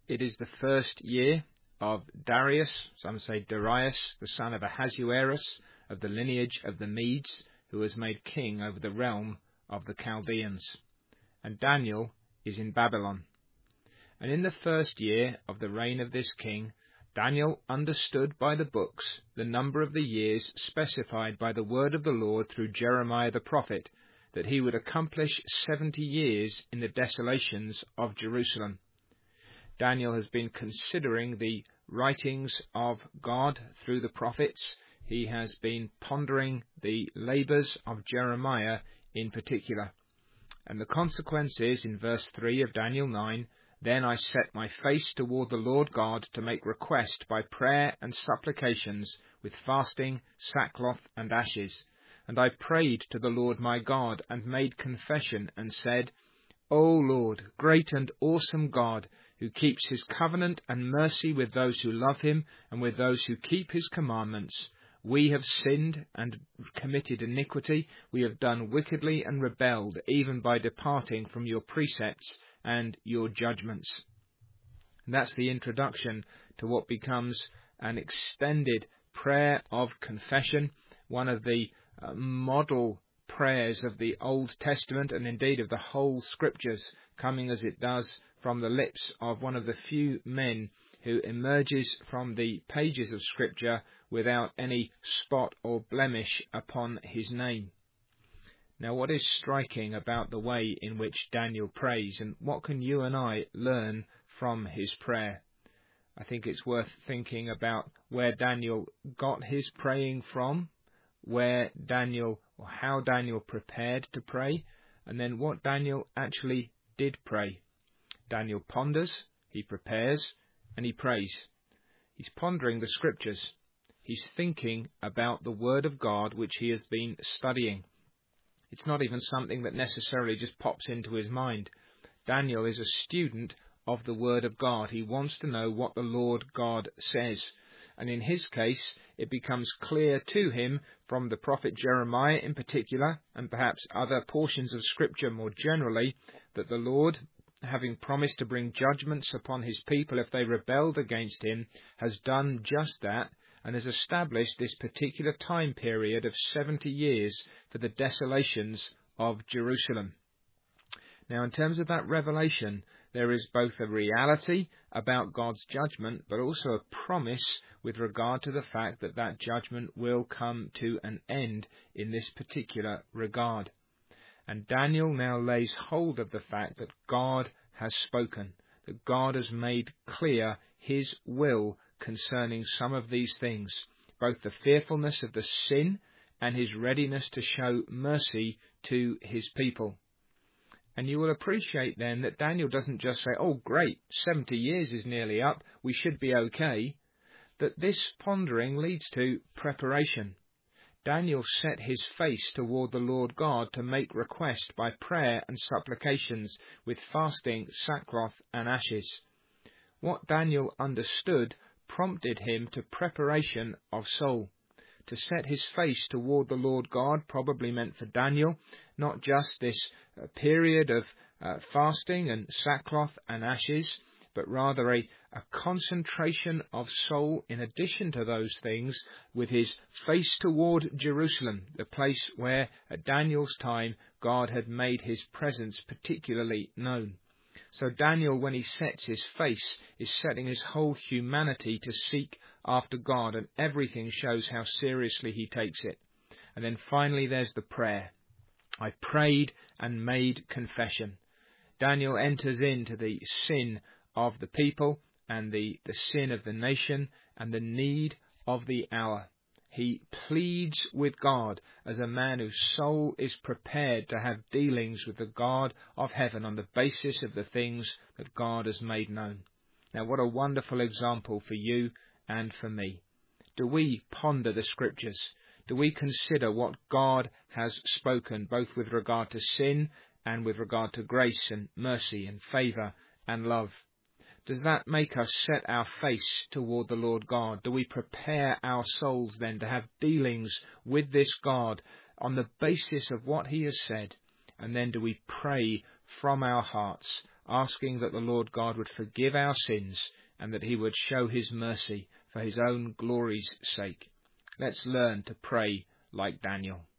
It is the first year of Darius, some say Darius, the son of Ahasuerus, of the lineage of the Medes, who was made king over the realm of the Chaldeans. And Daniel is in Babylon. And in the first year of the reign of this king, Daniel understood by the books the number of the years specified by the word of the Lord through Jeremiah the prophet, that he would accomplish 70 years in the desolations of Jerusalem. Daniel has been considering the writings of God through the prophets. He has been pondering the labours of Jeremiah in particular. And the consequence is, in verse 3 of Daniel 9, "Then I set my face toward the Lord God to make request by prayer and supplications, with fasting, sackcloth, and ashes. And I prayed to the Lord my God, and made confession, and said, O Lord, great and awesome God, who keeps his covenant and mercy with those who love him, and with those who keep his commandments. We have sinned and committed iniquity. We have done wickedly and rebelled, even by departing from your precepts and your judgments." And that's the introduction to what becomes an extended prayer of confession, one of the model prayers of the Old Testament, and indeed of the whole Scriptures, coming as it does from the lips of one of the few men who emerges from the pages of Scripture without any spot or blemish upon his name. Now, what is striking about the way in which Daniel prays, and what can you and I learn from his prayer? I think it's worth thinking about where Daniel got his praying from, how Daniel prepared to pray, and then what Daniel actually did pray. Daniel ponders, he prepares, and he prays. He's pondering the Scriptures. He's thinking about the Word of God which he has been studying. It's not even something that necessarily just pops into his mind. Daniel is a student of the Word of God. He wants to know what the Lord God says. And in his case, it becomes clear to him from the prophet Jeremiah in particular, and perhaps other portions of Scripture more generally, that the Lord, having promised to bring judgments upon his people if they rebelled against him, has done just that, and has established this particular time period of 70 years for the desolations of Jerusalem. Now, in terms of that revelation, there is both a reality about God's judgment, but also a promise with regard to the fact that that judgment will come to an end in this particular regard. And Daniel now lays hold of the fact that God has spoken, that God has made clear his will concerning some of these things, both the fearfulness of the sin and his readiness to show mercy to his people. And you will appreciate then that Daniel doesn't just say, "Oh, great, 70 years is nearly up, we should be okay," that this pondering leads to preparation. Daniel set his face toward the Lord God to make request by prayer and supplications, with fasting, sackcloth, and ashes. What Daniel understood prompted him to preparation of soul. To set his face toward the Lord God probably meant for Daniel not just this period of fasting and sackcloth and ashes, but rather a concentration of soul in addition to those things, with his face toward Jerusalem, the place where at Daniel's time God had made his presence particularly known. So Daniel, when he sets his face, is setting his whole humanity to seek after God, and everything shows how seriously he takes it. And then finally there's the prayer. I prayed and made confession. Daniel enters into the sin of the people and the sin of the nation and the need of the hour. He pleads with God as a man whose soul is prepared to have dealings with the God of heaven on the basis of the things that God has made known. Now, what a wonderful example for you and for me. Do we ponder the Scriptures? Do we consider what God has spoken, both with regard to sin and with regard to grace and mercy and favour and love? Does that make us set our face toward the Lord God? Do we prepare our souls then to have dealings with this God on the basis of what he has said? And then do we pray from our hearts, asking that the Lord God would forgive our sins and that he would show his mercy for his own glory's sake. Let's learn to pray like Daniel.